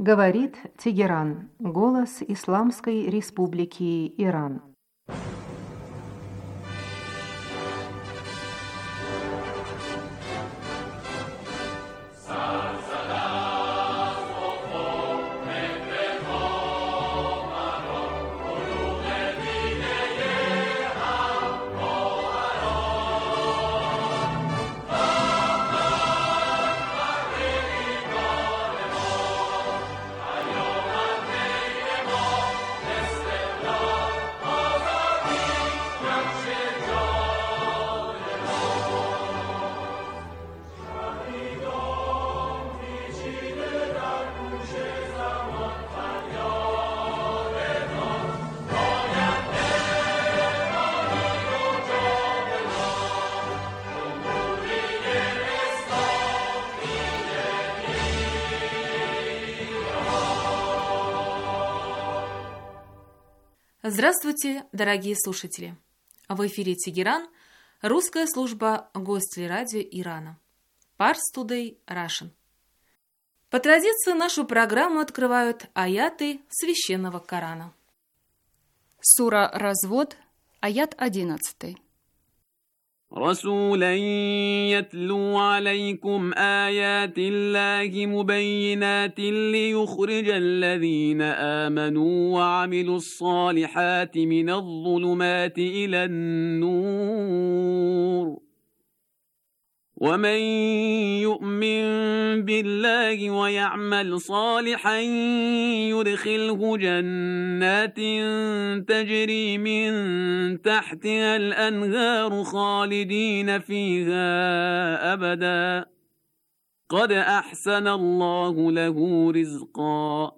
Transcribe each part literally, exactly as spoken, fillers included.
Говорит Тегеран, голос Исламской Республики Иран. Здравствуйте, дорогие слушатели! В эфире Тегеран, русская служба гостей радио Ирана. Pars Today Russian. По традиции нашу программу открывают аяты священного Корана. Сура «Развод», аят одиннадцатый. رسولا يتلو عليكم آيات الله مبينات ليخرج الذين آمنوا وعملوا الصالحات من الظلمات إلى النور ومن يؤمن بالله ويعمل صالحا يدخله جنات تجري من تحتها الأنهار خالدين فيها أبدا قد أحسن الله له رزقا.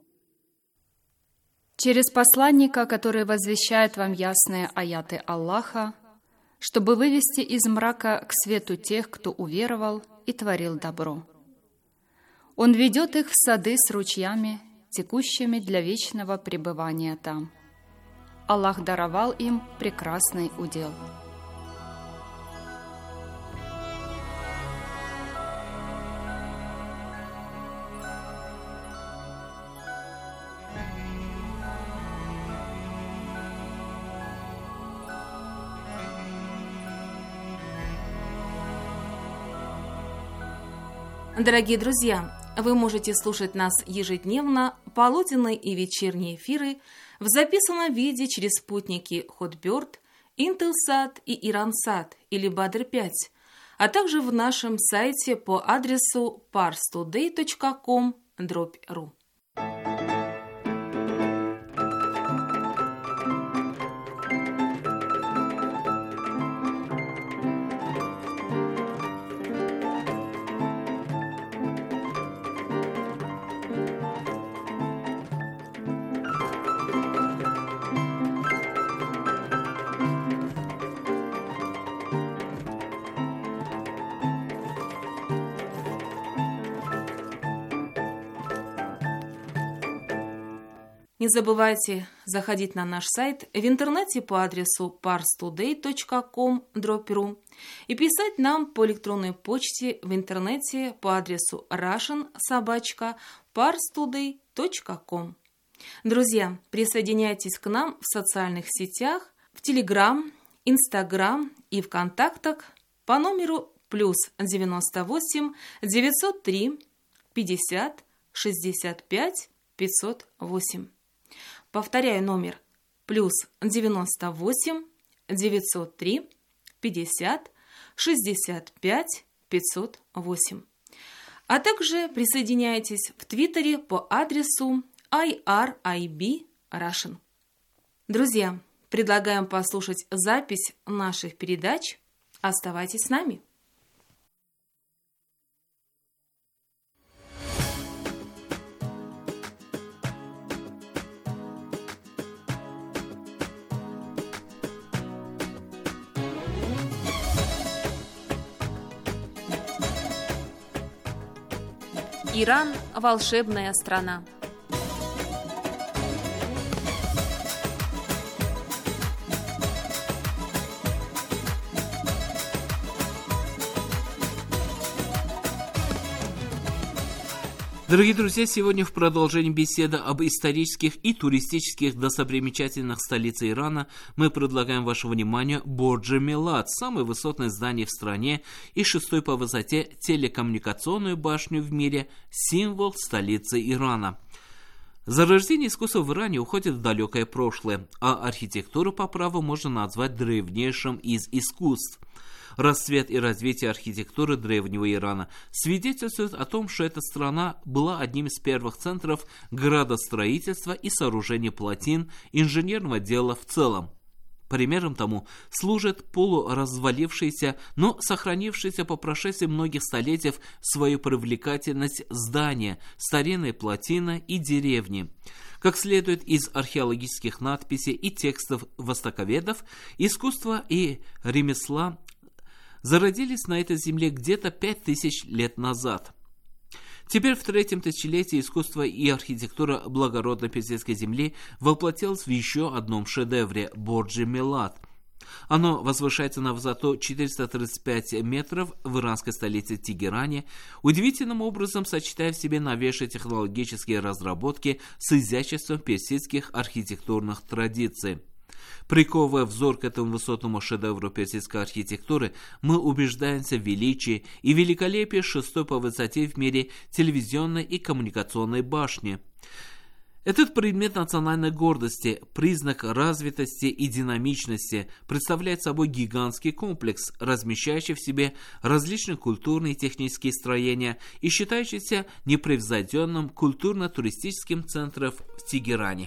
Через посланника, который возвещает вам ясные аяты Аллаха, чтобы вывести из мрака к свету тех, кто уверовал и творил добро. Он ведет их в сады с ручьями, текущими для вечного пребывания там. Аллах даровал им прекрасный удел. Дорогие друзья, вы можете слушать нас ежедневно, полуденные и вечерние эфиры в записанном виде через спутники Hotbird, Intelsat и Iransat или Badr пять, а также в нашем сайте по адресу pars today точка com дробь ру. Не забывайте заходить на наш сайт в интернете по адресу pars today точка com дробь ру и писать нам по электронной почте в интернете по адресу russian собака pars today точка com. Друзья, присоединяйтесь к нам в социальных сетях, в Telegram, Instagram и ВКонтактах по номеру плюс девяносто восемь девятьсот три пятьдесят шестьдесят пять пятьсот восемь. Повторяю номер плюс девяносто восемь девятьсот три пятьдесят шестьдесят пять пятьсот восемь. А также присоединяйтесь в Твиттере по адресу ай ар ай би Russian. Друзья, предлагаем послушать запись наших передач. Оставайтесь с нами. Иран – волшебная страна. Дорогие друзья, сегодня в продолжении беседы об исторических и туристических достопримечательностях столицы Ирана мы предлагаем вашему вниманию Бордж-э-Милад, самое высотное здание в стране и шестой по высоте телекоммуникационную башню в мире, символ столицы Ирана. Зарождение искусства в Иране уходит в далекое прошлое, а архитектуру по праву можно назвать древнейшим из искусств. Расцвет и развитие архитектуры древнего Ирана свидетельствует о том, что эта страна была одним из первых центров градостроительства и сооружения плотин, инженерного дела в целом. Примером тому служит полуразвалившееся, но сохранившееся по прошествии многих столетий свою привлекательность здания, старинные плотины и деревни. Как следует из археологических надписей и текстов востоковедов, искусство и ремесла зародились на этой земле где-то пять тысяч лет назад. Теперь в третьем тысячелетии искусство и архитектура благородной персидской земли воплотилось в еще одном шедевре – Бордж-э-Милад. Оно возвышается на высоту четыреста тридцать пять метров в иранской столице Тегеране, удивительным образом сочетая в себе новейшие технологические разработки с изяществом персидских архитектурных традиций. Приковывая взор к этому высотному шедевру персидской архитектуры, мы убеждаемся в величии и великолепии шестой по высоте в мире телевизионной и коммуникационной башни. Этот предмет национальной гордости, признак развитости и динамичности, представляет собой гигантский комплекс, размещающий в себе различные культурные и технические строения и считающийся непревзойденным культурно-туристическим центром в Тегеране.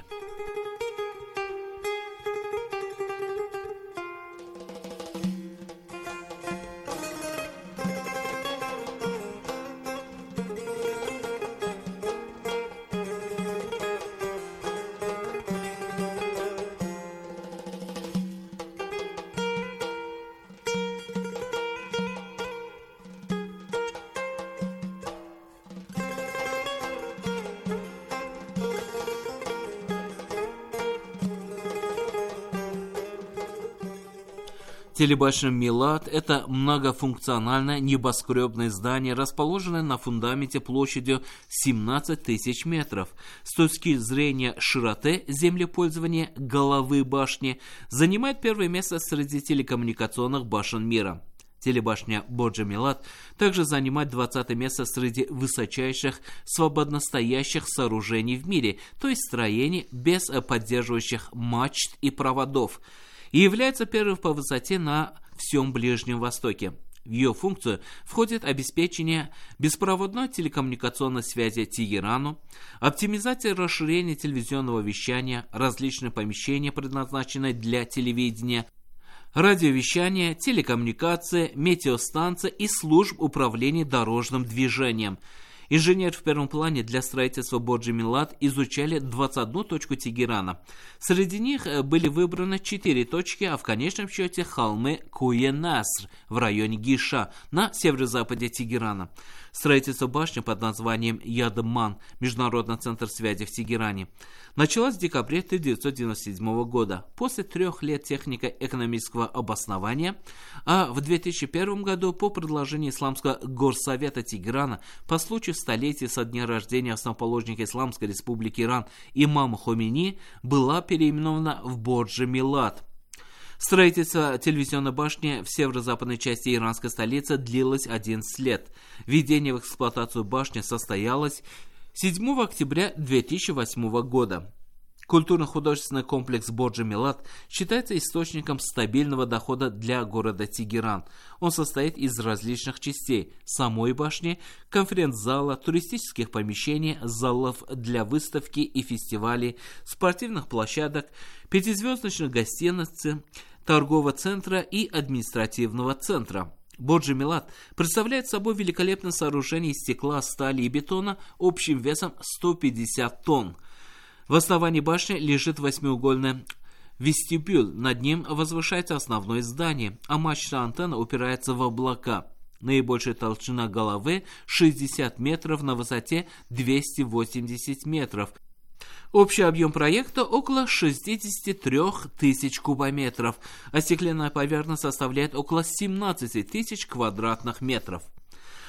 Телебашня Милад – это многофункциональное небоскребное здание, расположенное на фундаменте площадью семнадцать тысяч метров. С точки зрения широты землепользования головы башни занимает первое место среди телекоммуникационных башен мира. Телебашня Бордж-э-Милад также занимает двадцатое место среди высочайших свободностоящих сооружений в мире, то есть строений без поддерживающих мачт и проводов, и является первой по высоте на всем Ближнем Востоке. В ее функцию входит обеспечение беспроводной телекоммуникационной связи Тегерану, оптимизация и расширение телевизионного вещания, различные помещения, предназначенные для телевидения, радиовещание, телекоммуникация, метеостанция и служб управления дорожным движением. Инженеры в первом плане для строительства Бордж-э-Милад изучали двадцать одну точку Тегерана. Среди них были выбраны четыре точки, а в конечном счете холмы Куе-Наср в районе Гиша на северо-западе Тегерана. Строительство башни под названием Ядман, Международный центр связи в Тегеране, началось в декабре тысяча девятьсот девяносто седьмого года, после трех лет технико-экономического обоснования, а в две тысячи первом году по предложению Исламского горсовета Тегерана по случаю столетия со дня рождения основоположника Исламской республики Иран имама Хомейни была переименована в Бордж-э-Милад. Строительство телевизионной башни в северо-западной части иранской столицы длилось одиннадцать лет. Введение в эксплуатацию башни состоялось седьмого октября две тысячи восьмого года. Культурно-художественный комплекс Бордж-э-Милад считается источником стабильного дохода для города Тегеран. Он состоит из различных частей: самой башни, конференц-зала, туристических помещений, залов для выставки и фестивалей, спортивных площадок, пятизвездочных гостиниц, торгового центра и административного центра. Бордж-э-Милад представляет собой великолепное сооружение из стекла, стали и бетона общим весом сто пятьдесят тонн. В основании башни лежит восьмиугольный вестибюль, над ним возвышается основное здание, а мачта антенна упирается в облака. Наибольшая толщина головы шестьдесят метров, на высоте двести восемьдесят метров. Общий объем проекта около шестьдесят три тысячи кубометров, а стеклянная поверхность составляет около семнадцать тысяч квадратных метров.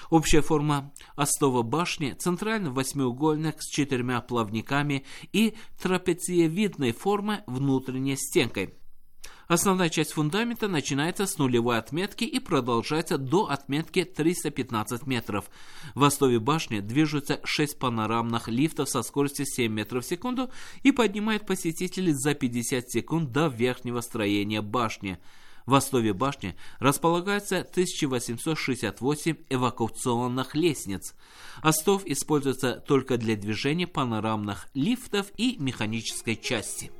Общая форма остова башни – центральный восьмиугольник с четырьмя плавниками и трапециевидной формы внутренней стенкой. Основная часть фундамента начинается с нулевой отметки и продолжается до отметки триста пятнадцать метров. В остове башни движутся шесть панорамных лифтов со скоростью семь метров в секунду и поднимают посетителей за пятьдесят секунд до верхнего строения башни. В остове башни располагается тысяча восемьсот шестьдесят восемь эвакуационных лестниц. Остов используется только для движения панорамных лифтов и механической части.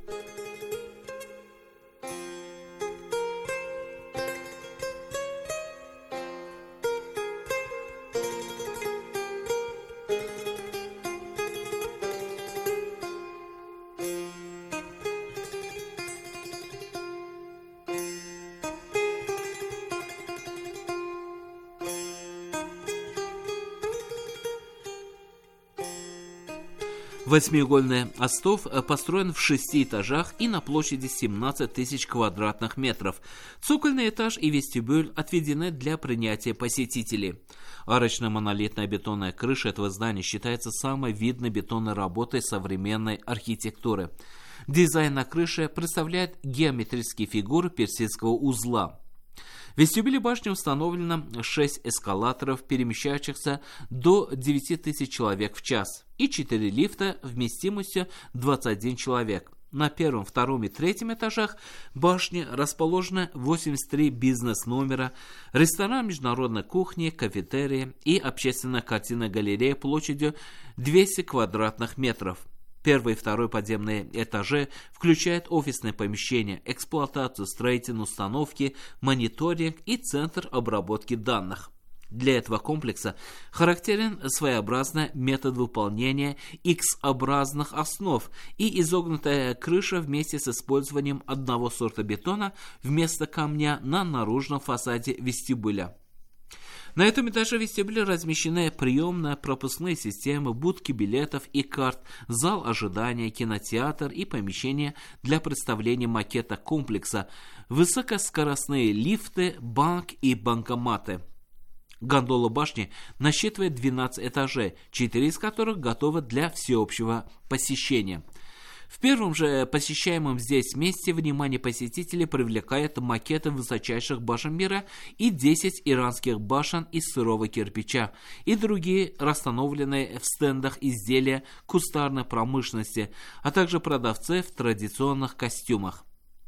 Восьмиугольный остов построен в шести этажах и на площади семнадцать тысяч квадратных метров. Цокольный этаж и вестибюль отведены для принятия посетителей. Арочная монолитная бетонная крыша этого здания считается самой видной бетонной работой современной архитектуры. Дизайн на крыше представляет геометрические фигуры персидского узла. В вестибюле башни установлено шесть эскалаторов, перемещающихся до девяти тысяч человек в час, и четыре лифта вместимостью двадцать один человек. На первом, втором и третьем этажах башни расположены восемьдесят три бизнес-номера, ресторан международной кухни, кафетерии и общественная картинная галерея площадью двести квадратных метров. Первый и второй подземные этажи включают офисные помещения, эксплуатацию, строительные установки, мониторинг и центр обработки данных. Для этого комплекса характерен своеобразный метод выполнения X-образных основ и изогнутая крыша вместе с использованием одного сорта бетона вместо камня на наружном фасаде вестибюля. На этом этаже вестибюля размещены приемные пропускные системы, будки билетов и карт, зал ожидания, кинотеатр и помещение для представления макета комплекса, высокоскоростные лифты, банк и банкоматы. Гондола башни насчитывает двенадцать этажей, четыре из которых готовы для всеобщего посещения. В первом же посещаемом здесь месте внимание посетителей привлекает макеты высочайших башен мира и десять иранских башен из сырого кирпича и другие расстановленные в стендах изделия кустарной промышленности, а также продавцы в традиционных костюмах.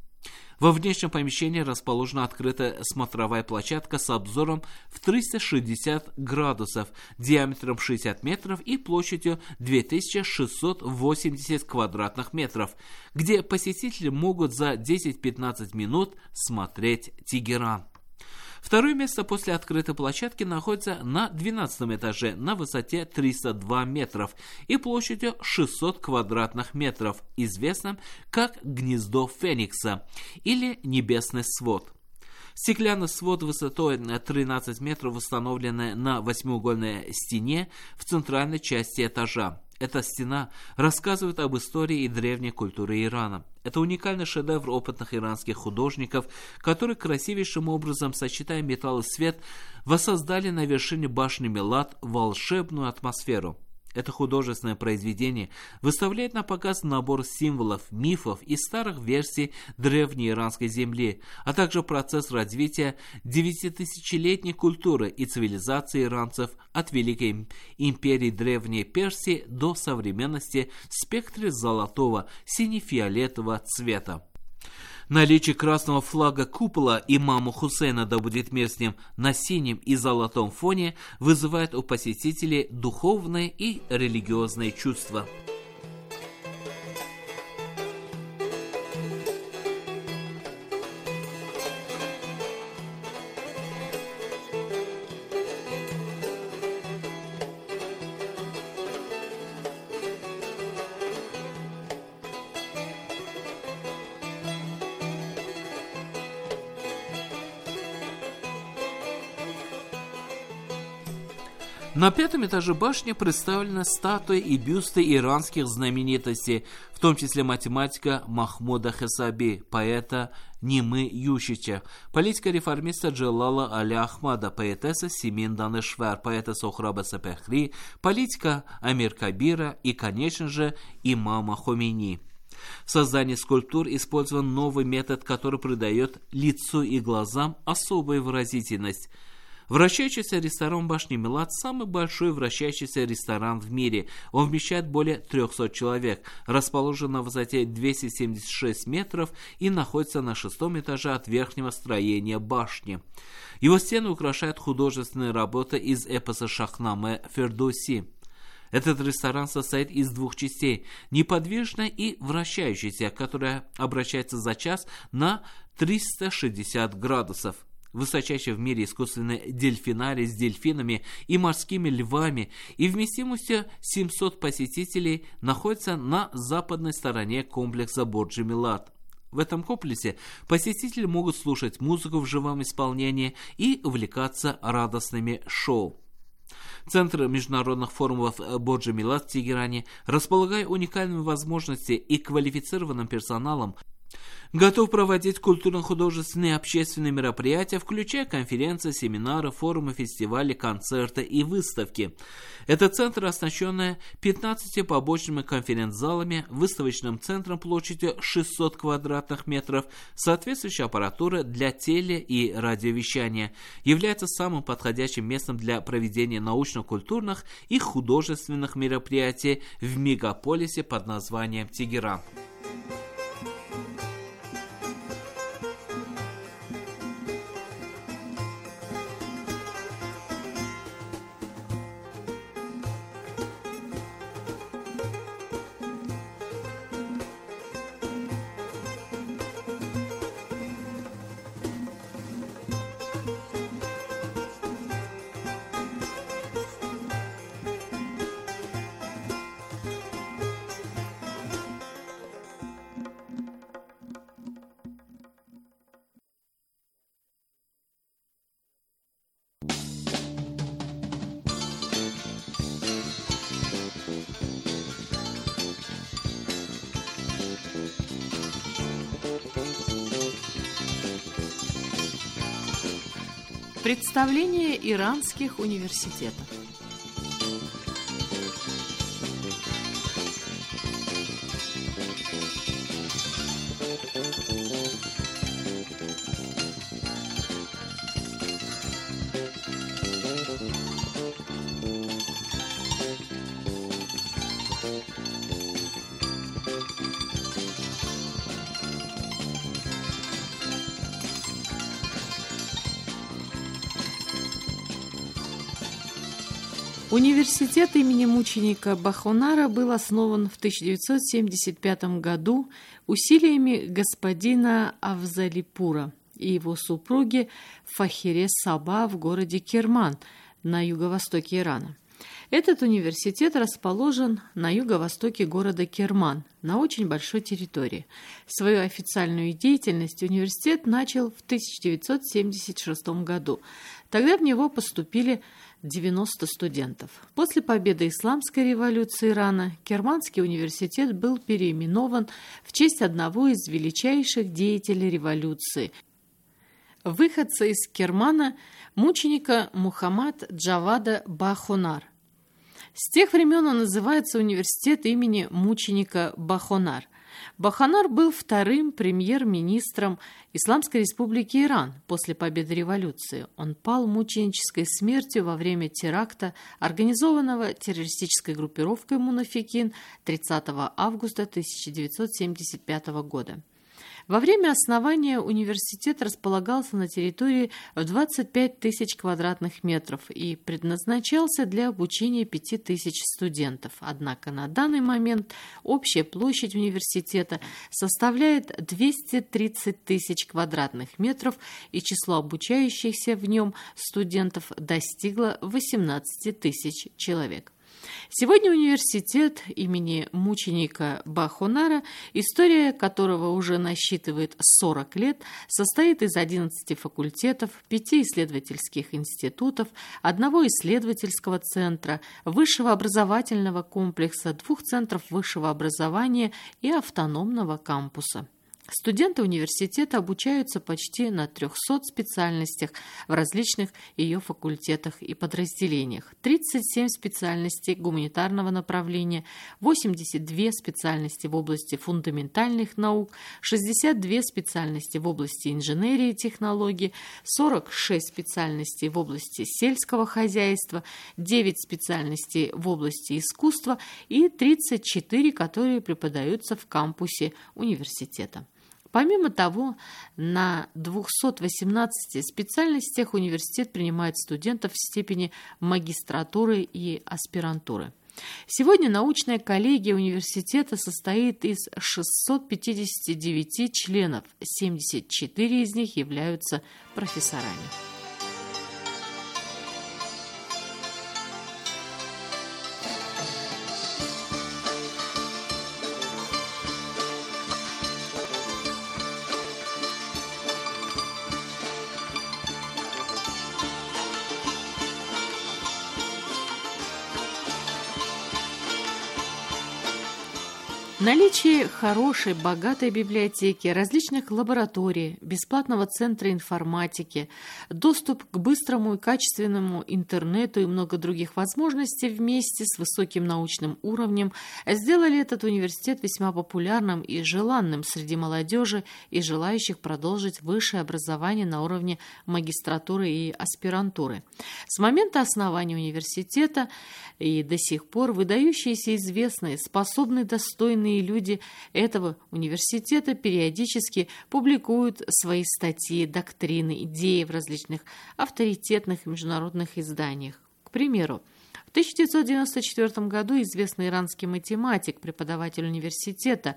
Во внешнем помещении расположена открытая смотровая площадка с обзором в триста шестьдесят градусов, диаметром шестьдесят метров и площадью две тысячи шестьсот восемьдесят квадратных метров, где посетители могут за десять-пятнадцать минут смотреть Тегеран. Второе место после открытой площадки находится на двенадцатом этаже на высоте триста два метров и площадью шестьсот квадратных метров, известным как «Гнездо Феникса» или «Небесный свод». Стеклянный свод высотой тринадцать метров установленный на восьмиугольной стене в центральной части этажа. Эта стена рассказывает об истории и древней культуре Ирана. Это уникальный шедевр опытных иранских художников, которые красивейшим образом, сочетая металл и свет, воссоздали на вершине башни Милад волшебную атмосферу. Это художественное произведение выставляет на показ набор символов, мифов и старых версий древней иранской земли, а также процесс развития девятитысячелетней культуры и цивилизации иранцев от Великой империи Древней Персии до современности в спектре золотого сине-фиолетового цвета. Наличие красного флага купола имама Хусейна, да будет мир с ним, на синем и золотом фоне вызывает у посетителей духовные и религиозные чувства. На пятом этаже башни представлены статуи и бюсты иранских знаменитостей, в том числе математика Махмуда Хесаби, поэта Нимы Ющича, политика-реформиста Джалала Аля Ахмада, поэтесса Симин Данешвар, поэта Сохраба Сапехри, политика Амир Кабира и, конечно же, имама Хомейни. В создании скульптур использован новый метод, который придает лицу и глазам особую выразительность. Вращающийся ресторан башни Милат – самый большой вращающийся ресторан в мире. Он вмещает более трехсот человек, расположен на высоте двести семьдесят шесть метров и находится на шестом этаже от верхнего строения башни. Его стены украшают художественные работы из эпоса Шахнаме Фердоуси. Этот ресторан состоит из двух частей – неподвижной и вращающейся, которая обращается за час на триста шестьдесят градусов. Высочайший в мире искусственный дельфинарий с дельфинами и морскими львами и вместимостью семьсот посетителей находится на западной стороне комплекса Борджи Милат. В этом комплексе посетители могут слушать музыку в живом исполнении и увлекаться радостными шоу. Центр международных форумов Борджи Милат в Тегеране, располагая уникальными возможностями и квалифицированным персоналом, готов проводить культурно-художественные и общественные мероприятия, включая конференции, семинары, форумы, фестивали, концерты и выставки. Этот центр, оснащенный пятнадцатью побочными конференц-залами, выставочным центром площадью шестьсот квадратных метров, соответствующей аппаратурой для теле- и радиовещания, является самым подходящим местом для проведения научно-культурных и художественных мероприятий в мегаполисе под названием Тегеран. Представление иранских университетов. Университет имени мученика Бахонара был основан в тысяча девятьсот семьдесят пятом году усилиями господина Афзалипура и его супруги Фахире Саба в городе Керман на юго-востоке Ирана. Этот университет расположен на юго-востоке города Керман, на очень большой территории. Свою официальную деятельность университет начал в тысяча девятьсот семьдесят шестом году. Тогда в него поступили девяносто студентов. После победы Исламской революции Ирана Керманский университет был переименован в честь одного из величайших деятелей революции, выходца из Кермана, мученика Мухаммад Джавада Бахонар. С тех времен он называется университет имени мученика Бахонар. Бахонар был вторым премьер-министром Исламской республики Иран после победы революции. Он пал мученической смертью во время теракта, организованного террористической группировкой «Мунафикин» тридцатого августа тысяча девятьсот семьдесят пятого года. Во время основания университет располагался на территории в двадцать пять тысяч квадратных метров и предназначался для обучения пяти тысяч студентов. Однако на данный момент общая площадь университета составляет двести тридцать тысяч квадратных метров, и число обучающихся в нем студентов достигло восемнадцати тысяч человек. Сегодня университет имени мученика Бахонара, история которого уже насчитывает сорок лет, состоит из одиннадцати факультетов, пяти исследовательских институтов, одного исследовательского центра, высшего образовательного комплекса, двух центров высшего образования и автономного кампуса. Студенты университета обучаются почти на трехсот специальностях в различных ее факультетах и подразделениях. тридцать семь специальностей гуманитарного направления, восемьдесят две специальности в области фундаментальных наук, шестьдесят две специальности в области инженерии и технологий, сорок шесть специальностей в области сельского хозяйства, девять специальностей в области искусства и тридцать четыре, которые преподаются в кампусе университета. Помимо того, на двухстах восемнадцати специальностях университет принимает студентов в степени магистратуры и аспирантуры. Сегодня научная коллегия университета состоит из шестисот пятидесяти девяти членов, семьдесят четыре из них являются профессорами. Наличие хорошей, богатой библиотеки, различных лабораторий, бесплатного центра информатики, доступ к быстрому и качественному интернету и много других возможностей вместе с высоким научным уровнем сделали этот университет весьма популярным и желанным среди молодежи и желающих продолжить высшее образование на уровне магистратуры и аспирантуры. С момента основания университета и до сих пор выдающиеся, известные, способные, достойные люди этого университета периодически публикуют свои статьи, доктрины, идеи в различных авторитетных международных изданиях. К примеру, в тысяча девятьсот девяносто четвёртом году известный иранский математик, преподаватель университета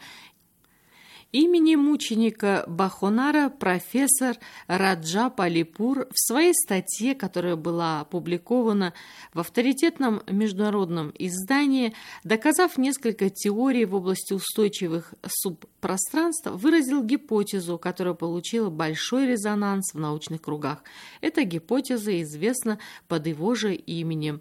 имени мученика Бахонара, профессор Раджаб Алипур, в своей статье, которая была опубликована в авторитетном международном издании, доказав несколько теорий в области устойчивых субпространств, выразил гипотезу, которая получила большой резонанс в научных кругах. Эта гипотеза известна под его же именем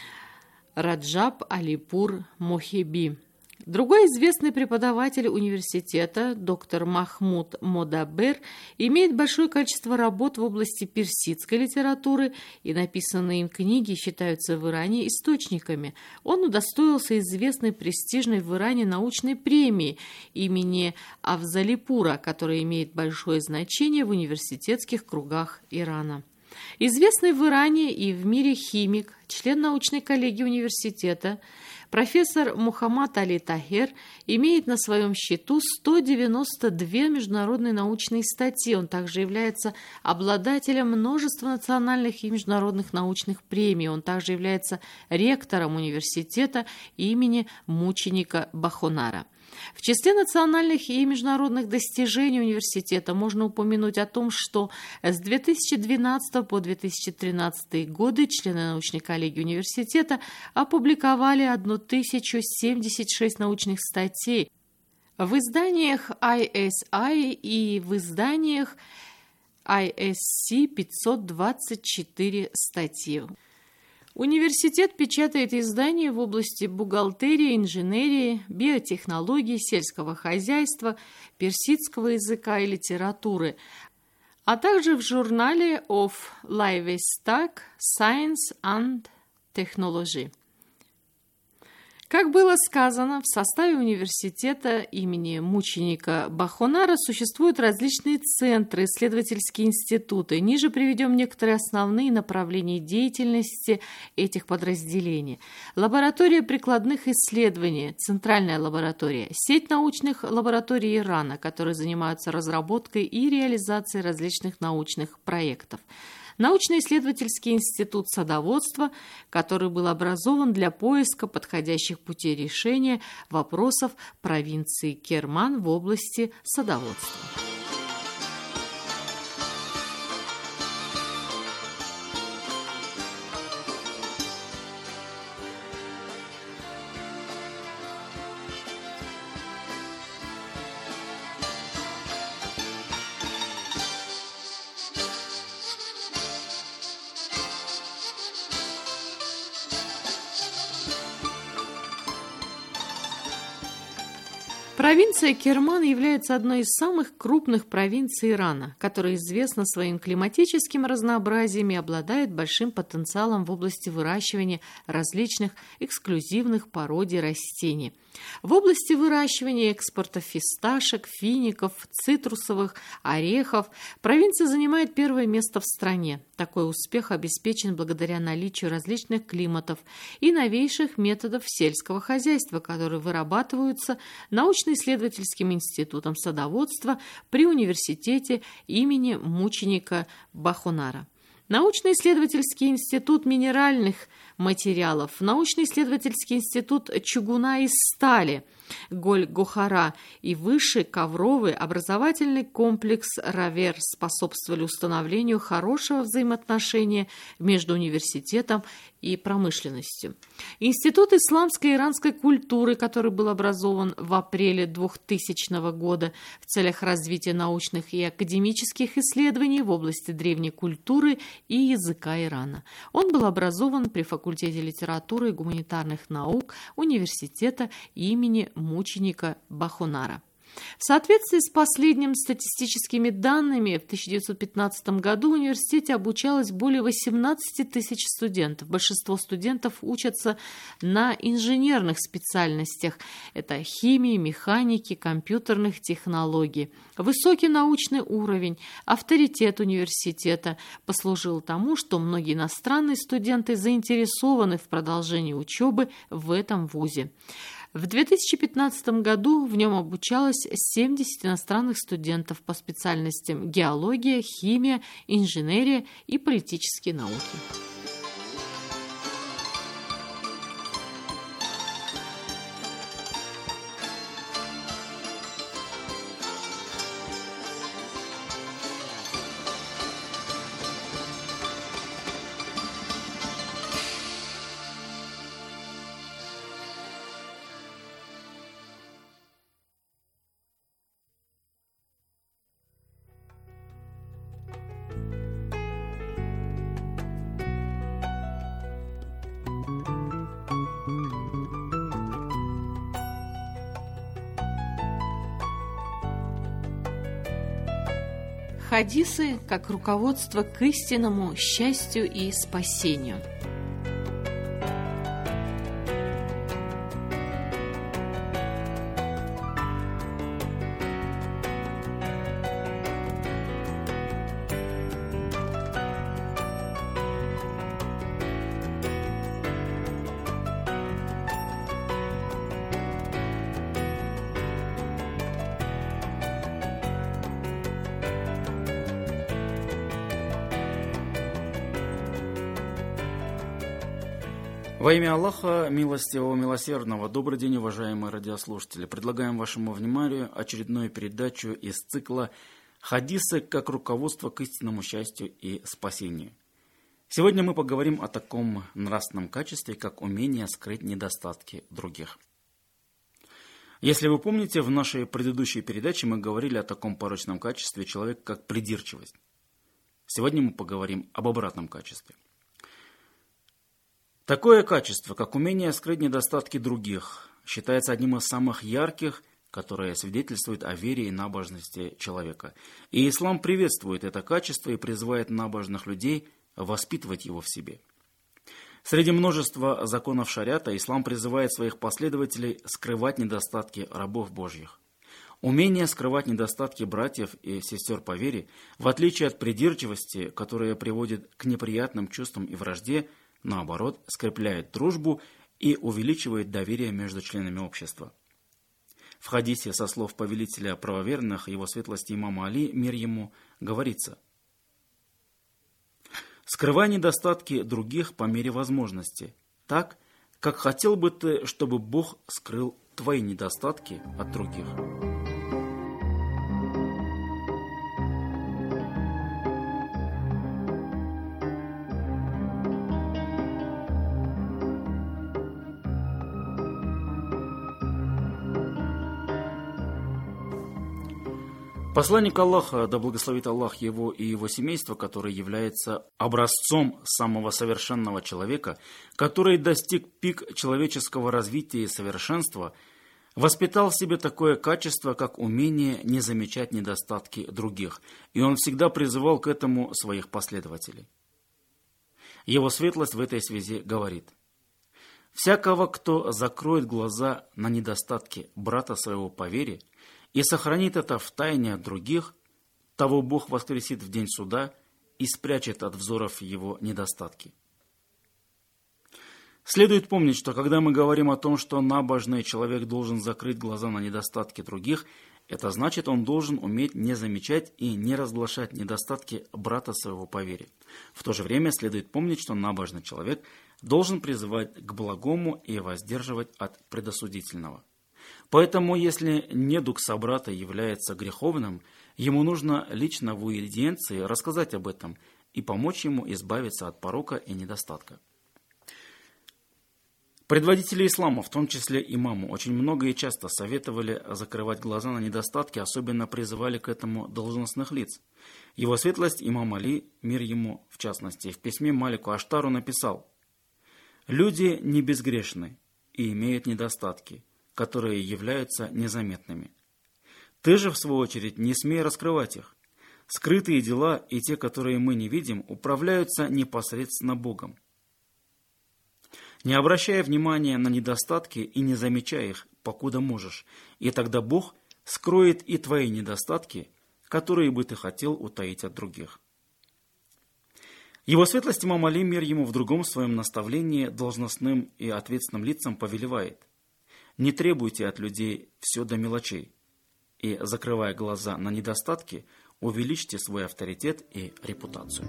Раджаб Алипур Мохеби. Другой известный преподаватель университета, доктор Махмуд Модабер, имеет большое количество работ в области персидской литературы, и написанные им книги считаются в Иране источниками. Он удостоился известной престижной в Иране научной премии имени Афзалипура, которая имеет большое значение в университетских кругах Ирана. Известный в Иране и в мире химик, член научной коллегии университета, профессор Мухаммад Али Тахер имеет на своем счету сто девяносто две международные научные статьи. Он также является обладателем множества национальных и международных научных премий. Он также является ректором университета имени мученика Бахонара. В числе национальных и международных достижений университета можно упомянуть о том, что с две тысячи двенадцатого по две тысячи тринадцатый годы члены научной коллегии университета опубликовали тысячу семьдесят шесть научных статей в изданиях ай эс ай и в изданиях ай эс си пятьсот двадцать четыре статьи. Университет печатает издания в области бухгалтерии, инженерии, биотехнологий, сельского хозяйства, персидского языка и литературы, а также в журнале of Livestock, Science and Technology. Как было сказано, в составе университета имени мученика Бахонара существуют различные центры, исследовательские институты. Ниже приведем некоторые основные направления деятельности этих подразделений. Лаборатория прикладных исследований, Центральная лаборатория, сеть научных лабораторий Ирана, которые занимаются разработкой и реализацией различных научных проектов. Научно-исследовательский институт садоводства, который был образован для поиска подходящих путей решения вопросов провинции Керман в области садоводства. Провинция Керман является одной из самых крупных провинций Ирана, которая известна своим климатическим разнообразием и обладает большим потенциалом в области выращивания различных эксклюзивных породий растений. В области выращивания и экспорта фисташек, фиников, цитрусовых, орехов провинция занимает первое место в стране. Такой успех обеспечен благодаря наличию различных климатов и новейших методов сельского хозяйства, которые вырабатываются научно-исследовательским институтом садоводства при университете имени мученика Бахунара. Научно-исследовательский институт минеральных материалов, научно-исследовательский институт чугуна и стали Голь-Гохара и высший ковровый образовательный комплекс Равер способствовали установлению хорошего взаимоотношения между университетом и промышленностью. Институт исламской и иранской культуры, который был образован в апреле двухтысячного года в целях развития научных и академических исследований в области древней культуры и языка Ирана. Он был образован при факультете литературы и гуманитарных наук университета имени мученика Бахунара. В соответствии с последними статистическими данными, в тысяча девятьсот пятнадцатом году в университете обучалось более восемнадцати тысяч студентов. Большинство студентов учатся на инженерных специальностях. Это химии, механики, компьютерных технологий. Высокий научный уровень, авторитет университета послужил тому, что многие иностранные студенты заинтересованы в продолжении учебы в этом вузе. В две тысячи пятнадцатом году в нем обучалось семьдесят иностранных студентов по специальностям геология, химия, инженерия и политические науки. Хадисы как руководство к истинному счастью и спасению. Во имя Аллаха, милостивого, милосердного, добрый день, уважаемые радиослушатели. Предлагаем вашему вниманию очередную передачу из цикла «Хадисы как руководство к истинному счастью и спасению». Сегодня мы поговорим о таком нравственном качестве, как умение скрыть недостатки других. Если вы помните, в нашей предыдущей передаче мы говорили о таком порочном качестве человека, как придирчивость. Сегодня мы поговорим об обратном качестве. Такое качество, как умение скрыть недостатки других, считается одним из самых ярких, которое свидетельствует о вере и набожности человека. И ислам приветствует это качество и призывает набожных людей воспитывать его в себе. Среди множества законов шариата ислам призывает своих последователей скрывать недостатки рабов Божьих. Умение скрывать недостатки братьев и сестер по вере, в отличие от придирчивости, которая приводит к неприятным чувствам и вражде, наоборот, скрепляет дружбу и увеличивает доверие между членами общества. В хадисе со слов повелителя правоверных, его светлости имама Али, мир ему, говорится: «Скрывай недостатки других по мере возможности, так, как хотел бы ты, чтобы Бог скрыл твои недостатки от других». Посланник Аллаха, да благословит Аллах его и его семейство, который является образцом самого совершенного человека, который достиг пик человеческого развития и совершенства, воспитал в себе такое качество, как умение не замечать недостатки других, и он всегда призывал к этому своих последователей. Его светлость в этой связи говорит: «Всякого, кто закроет глаза на недостатки брата своего по вере и сохранит это в тайне от других, того Бог воскресит в день суда и спрячет от взоров его недостатки». Следует помнить, что когда мы говорим о том, что набожный человек должен закрыть глаза на недостатки других, это значит, он должен уметь не замечать и не разглашать недостатки брата своего по вере. В то же время следует помнить, что набожный человек должен призывать к благому и воздерживать от предосудительного. Поэтому, если недуг собрата является греховным, ему нужно лично в уидиенции рассказать об этом и помочь ему избавиться от порока и недостатка. Предводители ислама, в том числе имаму, очень много и часто советовали закрывать глаза на недостатки, особенно призывали к этому должностных лиц. Его светлость имам Али, мир ему, в частности, в письме Малику Аштару написал: «Люди не безгрешны и имеют недостатки, которые являются незаметными. Ты же, в свою очередь, не смей раскрывать их. Скрытые дела и те, которые мы не видим, управляются непосредственно Богом. Не обращая внимания на недостатки и не замечая их, покуда можешь, и тогда Бог скроет и твои недостатки, которые бы ты хотел утаить от других». Его светлость имам Али, мир ему, в другом своем наставлении должностным и ответственным лицам повелевает: «Не требуйте от людей все до мелочей, и, закрывая глаза на недостатки, увеличьте свой авторитет и репутацию».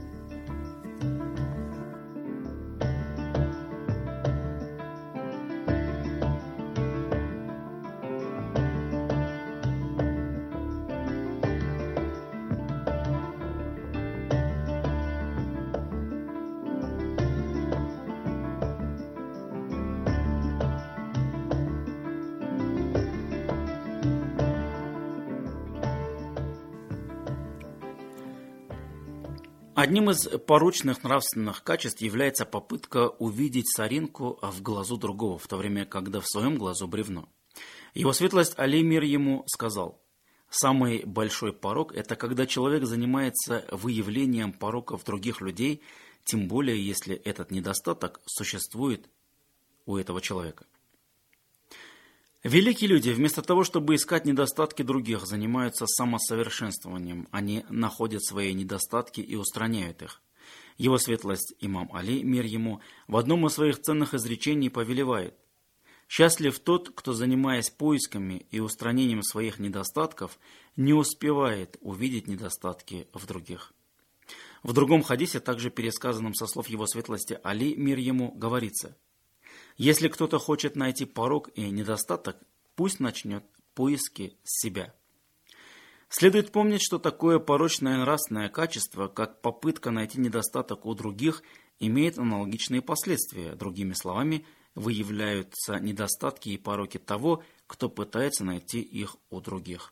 Одним из порочных нравственных качеств является попытка увидеть соринку в глазу другого, в то время, когда в своем глазу бревно. Его светлость Али, мир ему, сказал: «Самый большой порок – это когда человек занимается выявлением пороков других людей, тем более, если этот недостаток существует у этого человека». Великие люди, вместо того, чтобы искать недостатки других, занимаются самосовершенствованием. Они находят свои недостатки и устраняют их. Его светлость имам Али, мир ему, в одном из своих ценных изречений повелевает: «Счастлив тот, кто, занимаясь поисками и устранением своих недостатков, не успевает увидеть недостатки в других». В другом хадисе, также пересказанном со слов его светлости Али, мир ему, говорится: «Если кто-то хочет найти порок и недостаток, пусть начнет поиски с себя». Следует помнить, что такое порочное нравственное качество, как попытка найти недостаток у других, имеет аналогичные последствия. Другими словами, выявляются недостатки и пороки того, кто пытается найти их у других.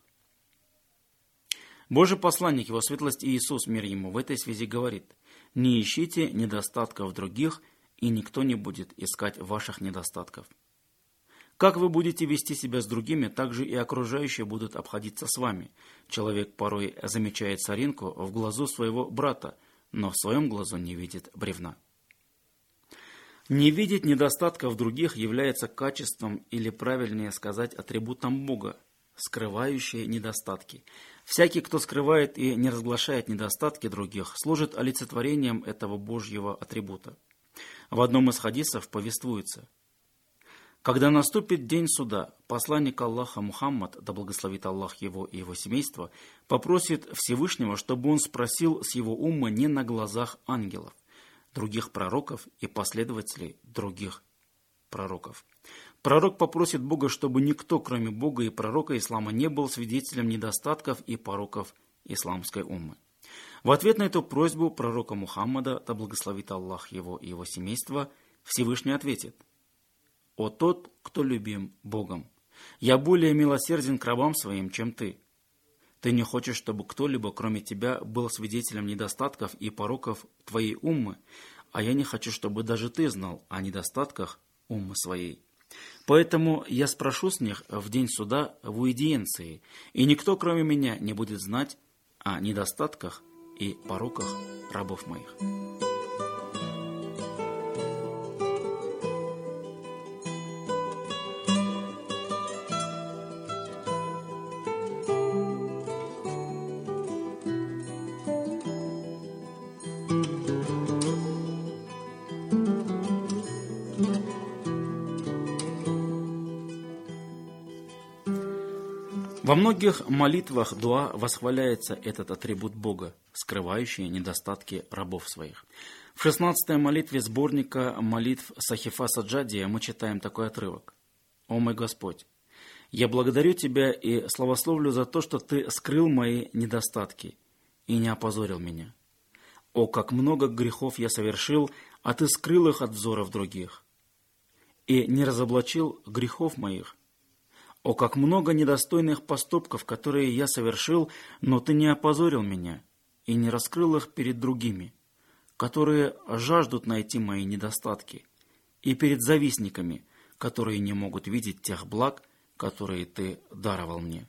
Божий посланник, его светлость Иисус, мир ему, в этой связи говорит: «Не ищите недостатков других, и никто не будет искать ваших недостатков». Как вы будете вести себя с другими, так же и окружающие будут обходиться с вами. Человек порой замечает соринку в глазу своего брата, но в своем глазу не видит бревна. Не видеть недостатков других является качеством, или правильнее сказать, атрибутом Бога, скрывающие недостатки. Всякий, кто скрывает и не разглашает недостатки других, служит олицетворением этого Божьего атрибута. В одном из хадисов повествуется: «Когда наступит день суда, посланник Аллаха Мухаммад, да благословит Аллах его и его семейство, попросит Всевышнего, чтобы он спросил с его умма не на глазах ангелов, других пророков и последователей других пророков. Пророк попросит Бога, чтобы никто, кроме Бога и пророка ислама, не был свидетелем недостатков и пороков исламской уммы. В ответ на эту просьбу пророка Мухаммада, да благословит Аллах его и его семейство, Всевышний ответит: «О тот, кто любим Богом, я более милосерден к рабам своим, чем ты. Ты не хочешь, чтобы кто-либо, кроме тебя, был свидетелем недостатков и пороков твоей уммы, а я не хочу, чтобы даже ты знал о недостатках уммы своей. Поэтому я спрошу с них в день суда в уидиенции, и никто, кроме меня, не будет знать о недостатках и пороках рабов моих». Во многих молитвах дуа восхваляется этот атрибут Бога, скрывающий недостатки рабов своих. В шестнадцатой молитве сборника молитв Сахифа Саджадия мы читаем такой отрывок. «О мой Господь, я благодарю Тебя и славословлю за то, что Ты скрыл мои недостатки и не опозорил меня. О, как много грехов я совершил, а Ты скрыл их от взоров других, и не разоблачил грехов моих. О, как много недостойных поступков, которые я совершил, но Ты не опозорил меня и не раскрыл их перед другими, которые жаждут найти мои недостатки, и перед завистниками, которые не могут видеть тех благ, которые Ты даровал мне».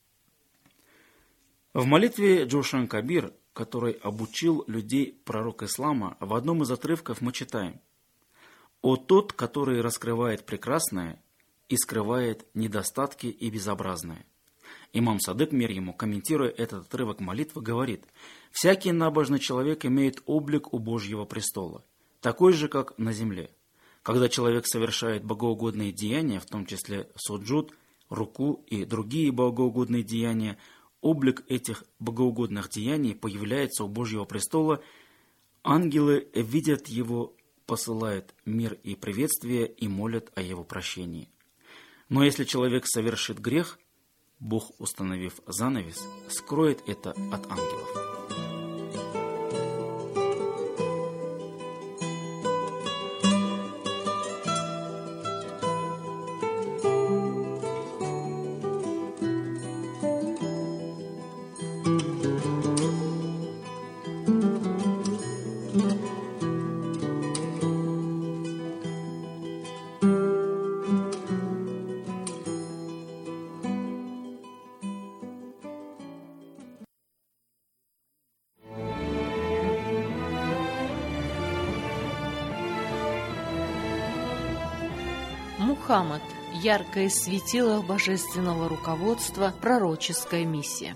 В молитве Джошан Кабир, который обучил людей пророк ислама, в одном из отрывков мы читаем: «О тот, который раскрывает прекрасное и скрывает недостатки и безобразное». Имам Садык, мир ему, комментируя этот отрывок молитвы, говорит: «Всякий набожный человек имеет облик у Божьего престола, такой же, как на земле. Когда человек совершает богоугодные деяния, в том числе суджуд, руку и другие богоугодные деяния, облик этих богоугодных деяний появляется у Божьего престола, ангелы видят его, посылают мир и приветствие и молят о его прощении. Но если человек совершит грех, Бог, установив занавес, скроет это от ангелов». Мухаммад. Яркое светило божественного руководства, пророческая миссия.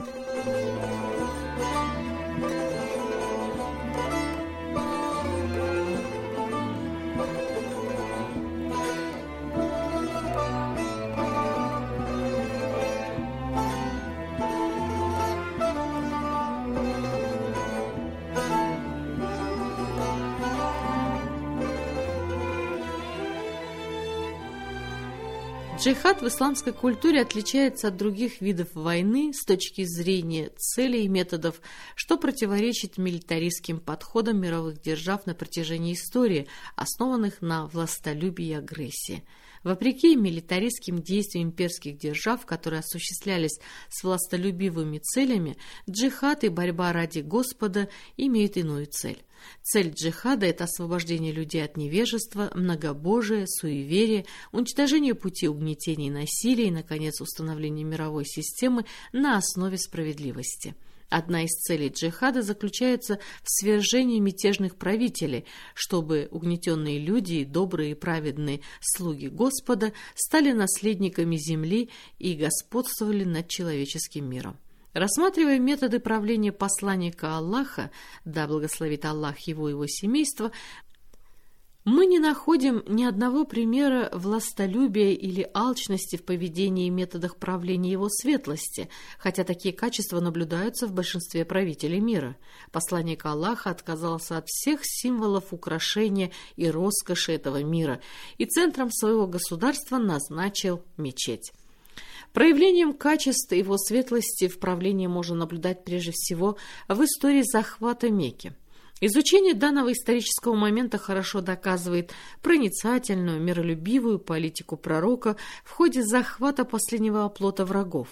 Джихад в исламской культуре отличается от других видов войны с точки зрения целей и методов, что противоречит милитаристским подходам мировых держав на протяжении истории, основанных на властолюбии и агрессии. Вопреки милитаристским действиям имперских держав, которые осуществлялись с властолюбивыми целями, джихад и борьба ради Господа имеют иную цель. Цель джихада – это освобождение людей от невежества, многобожия, суеверия, уничтожение пути угнетения и насилия и, наконец, установление мировой системы на основе справедливости. Одна из целей джихада заключается в свержении мятежных правителей, чтобы угнетенные люди и добрые и праведные слуги Господа стали наследниками земли и господствовали над человеческим миром. Рассматривая методы правления посланника Аллаха, да благословит Аллах его и его семейство, мы не находим ни одного примера властолюбия или алчности в поведении и методах правления его светлости, хотя такие качества наблюдаются в большинстве правителей мира. Посланник Аллаха отказался от всех символов украшения и роскоши этого мира и центром своего государства назначил мечеть. Проявлением качеств его светлости в правлении можно наблюдать прежде всего в истории захвата Мекки. Изучение данного исторического момента хорошо доказывает проницательную, миролюбивую политику пророка в ходе захвата последнего оплота врагов.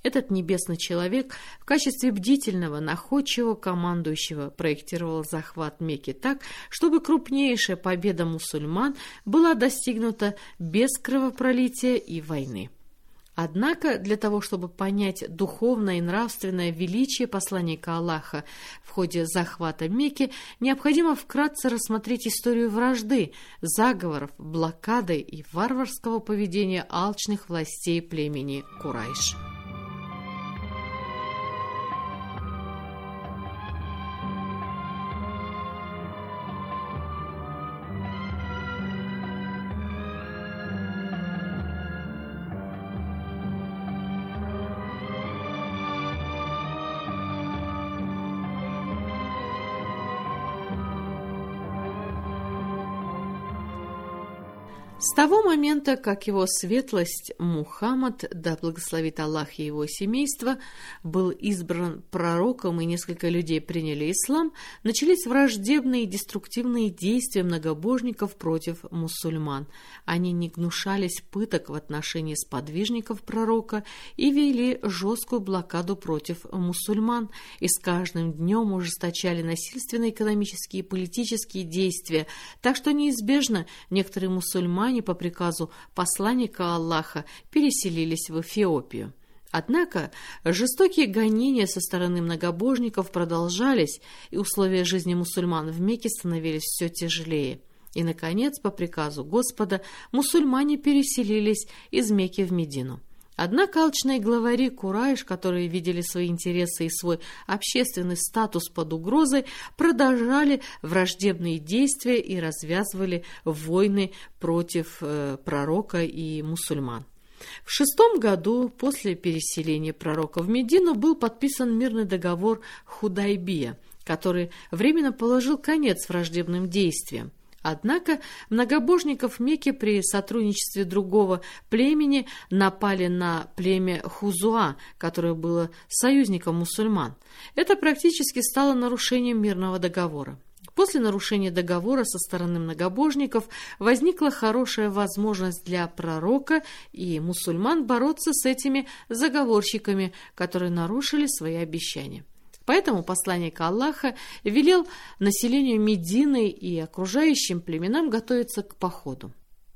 Этот небесный человек в качестве бдительного, находчивого командующего проектировал захват Мекки так, чтобы крупнейшая победа мусульман была достигнута без кровопролития и войны. Однако для того, чтобы понять духовное и нравственное величие посланника Аллаха в ходе захвата Мекки, необходимо вкратце рассмотреть историю вражды, заговоров, блокады и варварского поведения алчных властей племени Курайш. С того момента, как его светлость Мухаммад, да благословит Аллах и его семейство, был избран пророком и несколько людей приняли ислам, начались враждебные и деструктивные действия многобожников против мусульман. Они не гнушались пыток в отношении сподвижников пророка и вели жесткую блокаду против мусульман, и с каждым днем ужесточали насильственные экономические и политические действия, так что неизбежно некоторые мусульмане по приказу посланника Аллаха переселились в Эфиопию. Однако жестокие гонения со стороны многобожников продолжались, и условия жизни мусульман в Мекке становились все тяжелее. И, наконец, по приказу Господа, мусульмане переселились из Мекки в Медину. Однако алчные главари Курайш, которые видели свои интересы и свой общественный статус под угрозой, продолжали враждебные действия и развязывали войны против э, пророка и мусульман. В шестом году после переселения пророка в Медину был подписан мирный договор Худайбия, который временно положил конец враждебным действиям. Однако многобожников Мекки при сотрудничестве другого племени напали на племя Хузуа, которое было союзником мусульман. Это практически стало нарушением мирного договора. После нарушения договора со стороны многобожников возникла хорошая возможность для пророка и мусульман бороться с этими заговорщиками, которые нарушили свои обещания. Поэтому посланник Аллаха велел населению Медины и окружающим племенам готовиться к походу.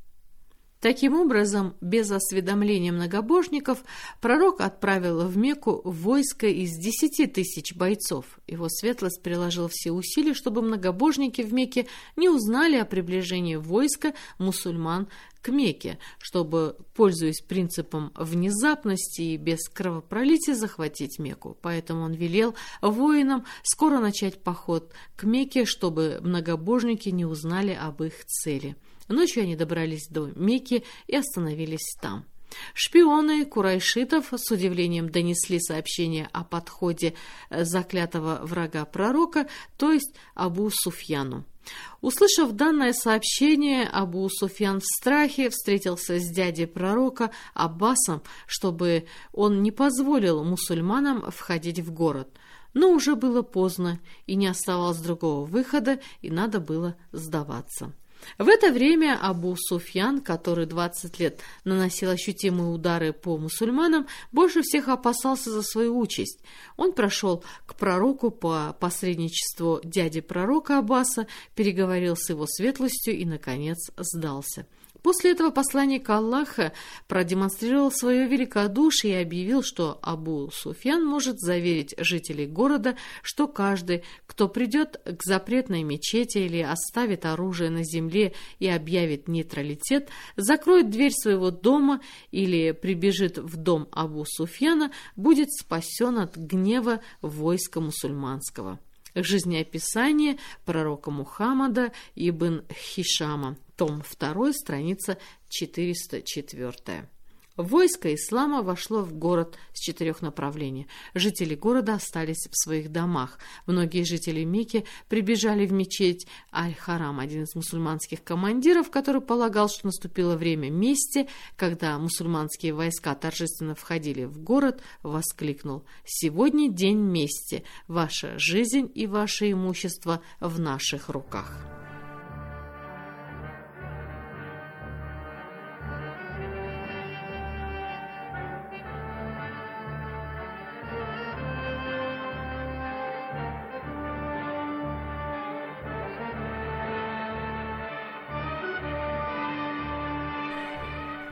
Таким образом, без осведомления многобожников, пророк отправил в Мекку войско из десяти тысяч бойцов. Его светлость приложил все усилия, чтобы многобожники в Мекке не узнали о приближении войска мусульман к Мекке, чтобы, пользуясь принципом внезапности и без кровопролития, захватить Мекку. Поэтому он велел воинам скоро начать поход к Мекке, чтобы многобожники не узнали об их цели. Ночью они добрались до Мекки и остановились там. Шпионы курайшитов с удивлением донесли сообщение о подходе заклятого врага пророка, то есть Абу Суфьяну. Услышав данное сообщение, Абу Суфьян в страхе встретился с дядей пророка Аббасом, чтобы он не позволил мусульманам входить в город. Но уже было поздно, и не оставалось другого выхода, и надо было сдаваться. В это время Абу Суфьян, который двадцать лет наносил ощутимые удары по мусульманам, больше всех опасался за свою участь. Он прошел к пророку по посредничеству дяди пророка Аббаса, переговорил с его светлостью и, наконец, сдался. После этого посланник Аллаха продемонстрировал свое великодушие и объявил, что Абу Суфьян может заверить жителей города, что каждый, кто придет к запретной мечети или оставит оружие на земле и объявит нейтралитет, закроет дверь своего дома или прибежит в дом Абу Суфьяна, будет спасен от гнева войска мусульманского. Жизнеописание пророка Мухаммада ибн Хишама, том два, страница четыреста четыре. Войско ислама вошло в город с четырех направлений. Жители города остались в своих домах. Многие жители Мекки прибежали в мечеть Аль-Харам. Один из мусульманских командиров, который полагал, что наступило время мести, когда мусульманские войска торжественно входили в город, воскликнул: «Сегодня день мести. Ваша жизнь и ваше имущество в наших руках».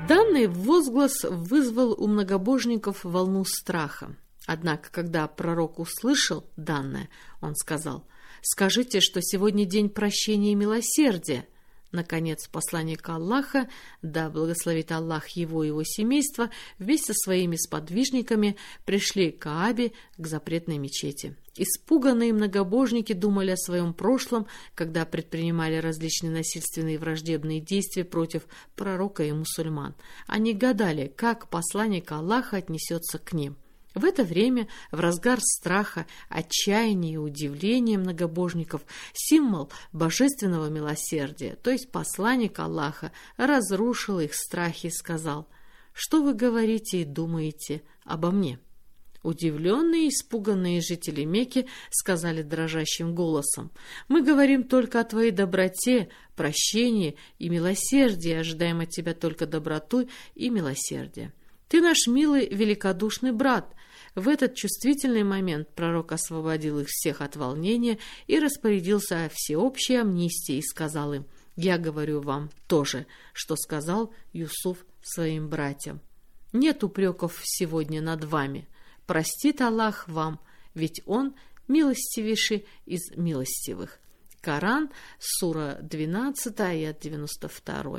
Данный возглас вызвал у многобожников волну страха. Однако, когда пророк услышал данное, он сказал: «Скажите, что сегодня день прощения и милосердия». Наконец, посланник Аллаха, да благословит Аллах его и его семейство, вместе со своими сподвижниками пришли к Каабе, к запретной мечети. Испуганные многобожники думали о своем прошлом, когда предпринимали различные насильственные и враждебные действия против пророка и мусульман. Они гадали, как посланник Аллаха отнесется к ним. В это время, в разгар страха, отчаяния и удивления многобожников, символ божественного милосердия, то есть посланник Аллаха, разрушил их страхи и сказал: «Что вы говорите и думаете обо мне?» Удивленные и испуганные жители Мекки сказали дрожащим голосом: «Мы говорим только о твоей доброте, прощении и милосердии, ожидаем от тебя только доброту и милосердие. Ты наш милый, великодушный брат». В этот чувствительный момент пророк освободил их всех от волнения и распорядился о всеобщей амнистии и сказал им: «Я говорю вам то же, что сказал Юсуф своим братьям. Нет упреков сегодня над вами. Простит Аллах вам, ведь Он милостивейший из милостивых». Коран, сура двенадцатая, аят девяносто два.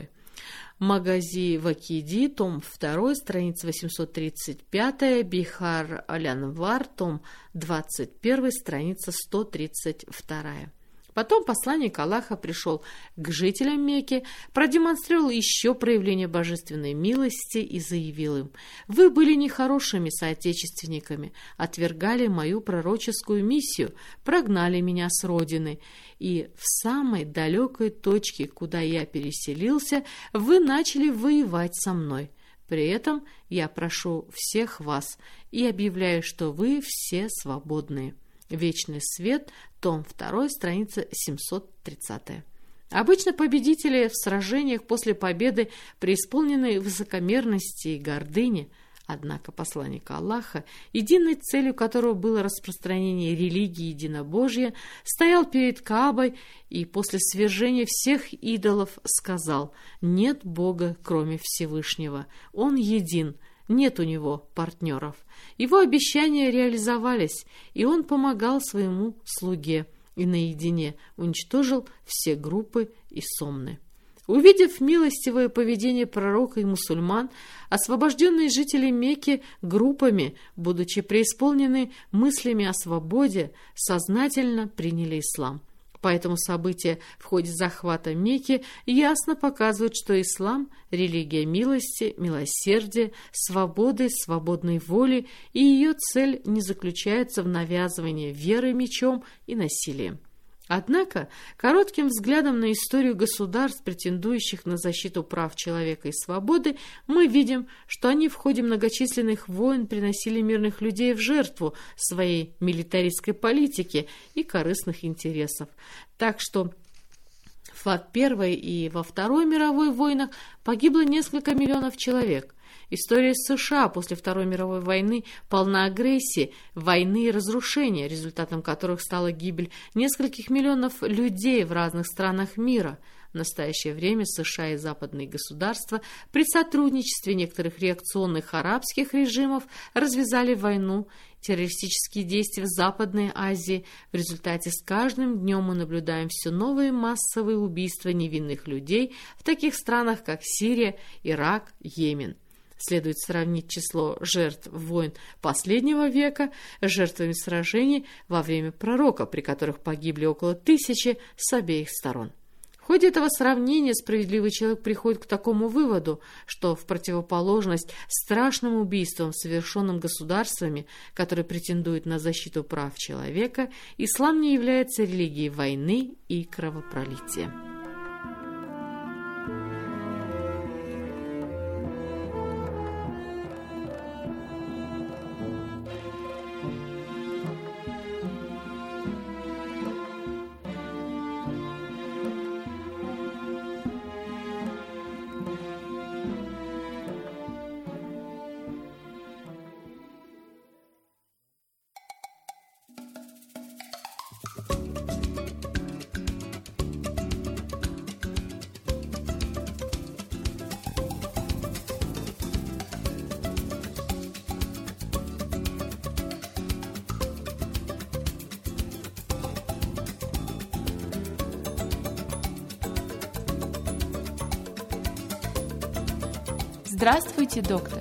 Магази Вакиди, том два, страница восемьсот тридцать пять, Бихар Аль-Анвар, том двадцать один, страница сто тридцать два. Потом посланник Аллаха пришел к жителям Мекки, продемонстрировал еще проявление божественной милости и заявил им: «Вы были нехорошими соотечественниками, отвергали мою пророческую миссию, прогнали меня с родины, и в самой далекой точке, куда я переселился, вы начали воевать со мной. При этом я прошу всех вас и объявляю, что вы все свободные». Вечный свет, том два, страница семьсот тридцать. Обычно победители в сражениях после победы преисполнены высокомерности и гордыни. Однако посланник Аллаха, единой целью которого было распространение религии единобожия, стоял перед Каабой и после свержения всех идолов сказал: «Нет Бога, кроме Всевышнего, Он един». Нет у него партнеров. Его обещания реализовались, и он помогал своему слуге и наедине уничтожил все группы и сомны. Увидев милостивое поведение пророка и мусульман, освобожденные жители Мекки группами, будучи преисполнены мыслями о свободе, сознательно приняли ислам. Поэтому события в ходе захвата Мекки ясно показывают, что ислам – религия милости, милосердия, свободы, свободной воли, и ее цель не заключается в навязывании веры мечом и насилием. Однако, коротким взглядом на историю государств, претендующих на защиту прав человека и свободы, мы видим, что они в ходе многочисленных войн приносили мирных людей в жертву своей милитаристской политики и корыстных интересов. Так что в Первой и во Второй мировой войнах погибло несколько миллионов человек. История США после Второй мировой войны полна агрессии, войны и разрушения, результатом которых стала гибель нескольких миллионов людей в разных странах мира. В настоящее время США и западные государства при сотрудничестве некоторых реакционных арабских режимов развязали войну, террористические действия в Западной Азии. В результате с каждым днем мы наблюдаем все новые массовые убийства невинных людей в таких странах, как Сирия, Ирак, Йемен. Следует сравнить число жертв войн последнего века с жертвами сражений во время пророка, при которых погибли около тысячи с обеих сторон. В ходе этого сравнения справедливый человек приходит к такому выводу, что в противоположность страшным убийствам, совершенным государствами, которые претендуют на защиту прав человека, ислам не является религией войны и кровопролития. Здравствуйте, доктор.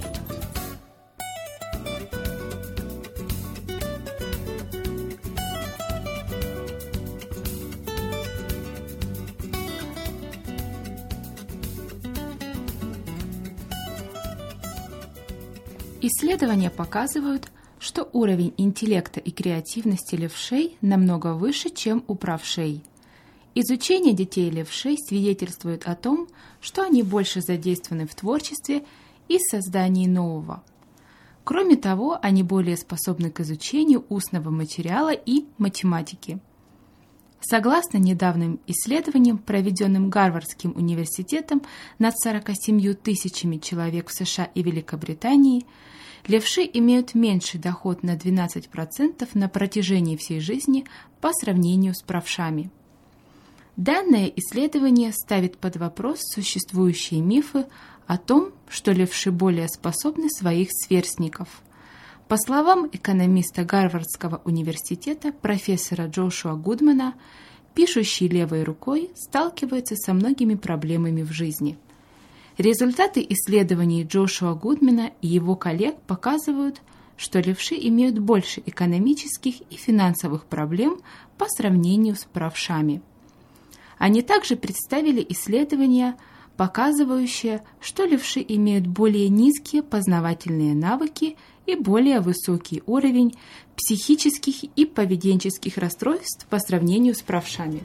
Исследования показывают, что уровень интеллекта и креативности левшей намного выше, чем у правшей. Изучение детей левшей свидетельствует о том, что они больше задействованы в творчестве и создании нового. Кроме того, они более способны к изучению устного материала и математики. Согласно недавним исследованиям, проведенным Гарвардским университетом над сорока семью тысячами человек в США и Великобритании, левши имеют меньший доход на двенадцать процентов на протяжении всей жизни по сравнению с правшами. Данное исследование ставит под вопрос существующие мифы о том, что левши более способны своих сверстников. По словам экономиста Гарвардского университета профессора Джошуа Гудмана, пишущий левой рукой сталкивается со многими проблемами в жизни. Результаты исследований Джошуа Гудмана и его коллег показывают, что левши имеют больше экономических и финансовых проблем по сравнению с правшами. Они также представили исследования, показывающие, что левши имеют более низкие познавательные навыки и более высокий уровень психических и поведенческих расстройств по сравнению с правшами.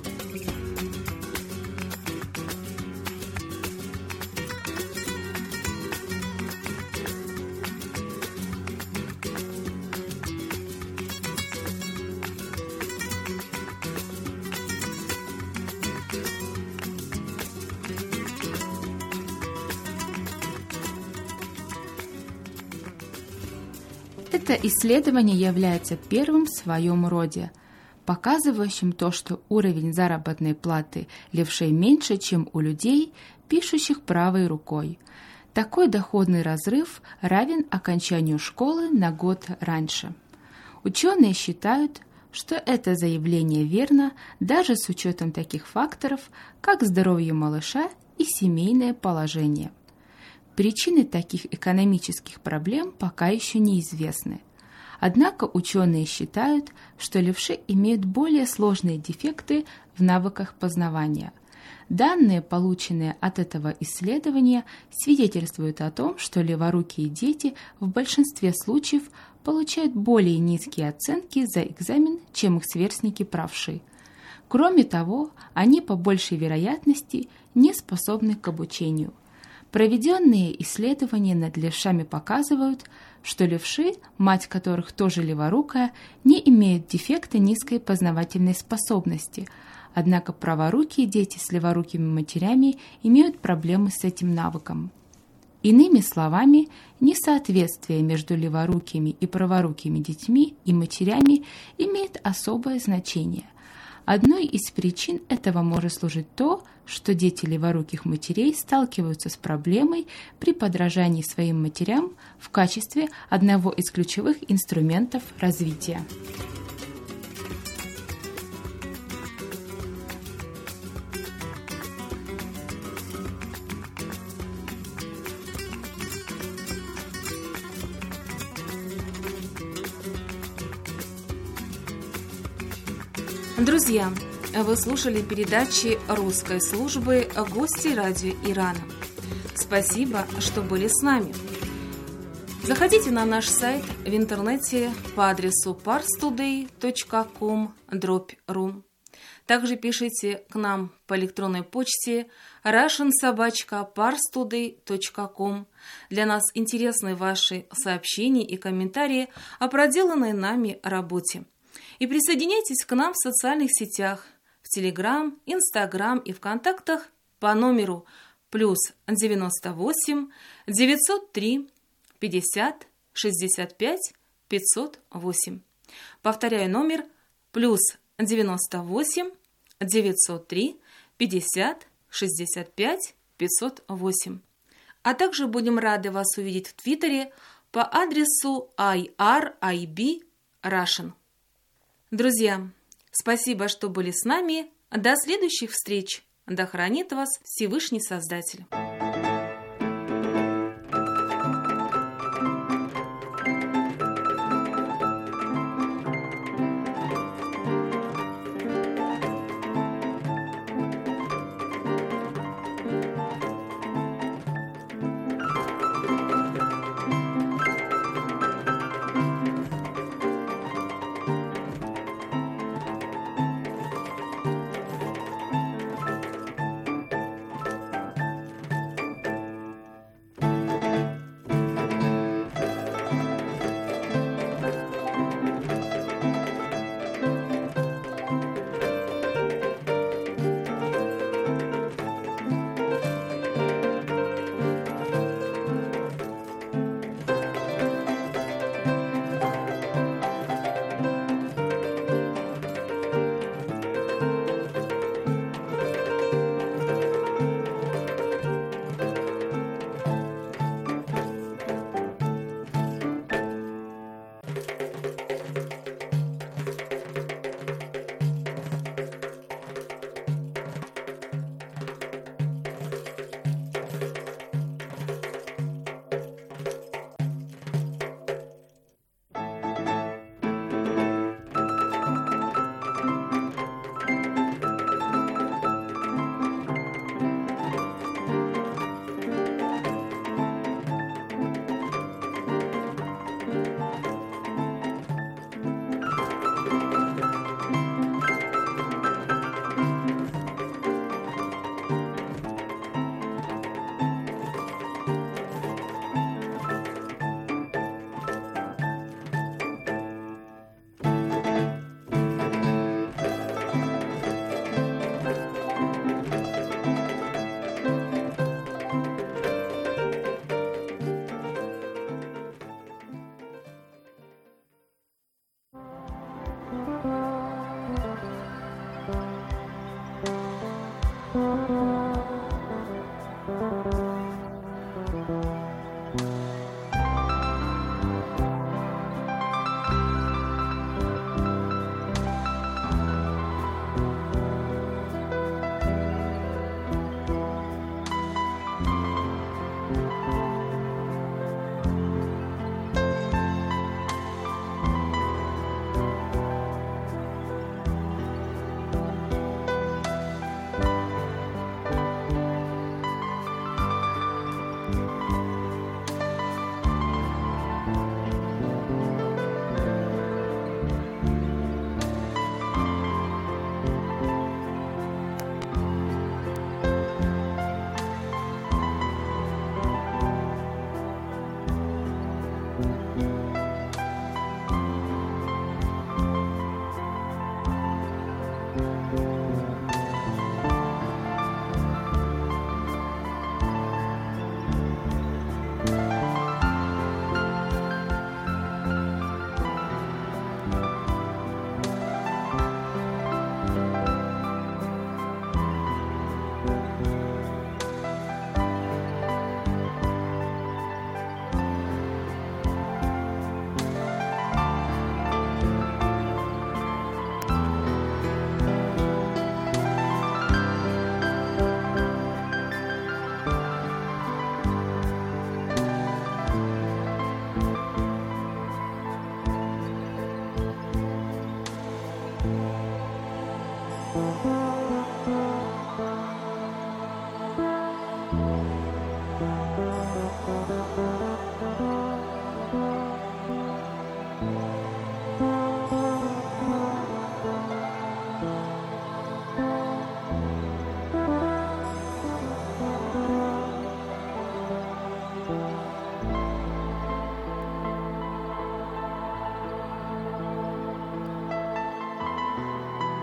Это исследование является первым в своем роде, показывающим то, что уровень заработной платы левшей меньше, чем у людей, пишущих правой рукой. Такой доходный разрыв равен окончанию школы на год раньше. Ученые считают, что это заявление верно даже с учетом таких факторов, как здоровье малыша и семейное положение. Причины таких экономических проблем пока еще неизвестны. Однако ученые считают, что левши имеют более сложные дефекты в навыках познавания. Данные, полученные от этого исследования, свидетельствуют о том, что леворукие дети в большинстве случаев получают более низкие оценки за экзамен, чем их сверстники правши. Кроме того, они по большей вероятности не способны к обучению. Проведенные исследования над левшами показывают, что левши, мать которых тоже леворукая, не имеют дефекта низкой познавательной способности, однако праворукие дети с леворукими матерями имеют проблемы с этим навыком. Иными словами, несоответствие между леворукими и праворукими детьми и матерями имеет особое значение. Одной из причин этого может служить то, что дети леворуких матерей сталкиваются с проблемой при подражании своим матерям в качестве одного из ключевых инструментов развития. Друзья, вы слушали передачи русской службы «Гости радио Ирана». Спасибо, что были с нами. Заходите на наш сайт в интернете по адресу парстудей точка ком дробь ру. Также пишите к нам по электронной почте russian собака parstoday точка ком. Для нас интересны ваши сообщения и комментарии о проделанной нами работе. И присоединяйтесь к нам в социальных сетях, в Телеграм, Инстаграм и ВКонтактах по номеру плюс девяносто восемь девятьсот три пятьдесят шестьдесят пять пятьсот восемь. Повторяю номер плюс девяносто восемь девятьсот три пятьдесят шестьдесят пять пятьсот восемь. А также будем рады вас увидеть в Твиттере по адресу ай ар ай би Russian. Друзья, спасибо, что были с нами. До следующих встреч. Да хранит вас Всевышний Создатель. Thank you.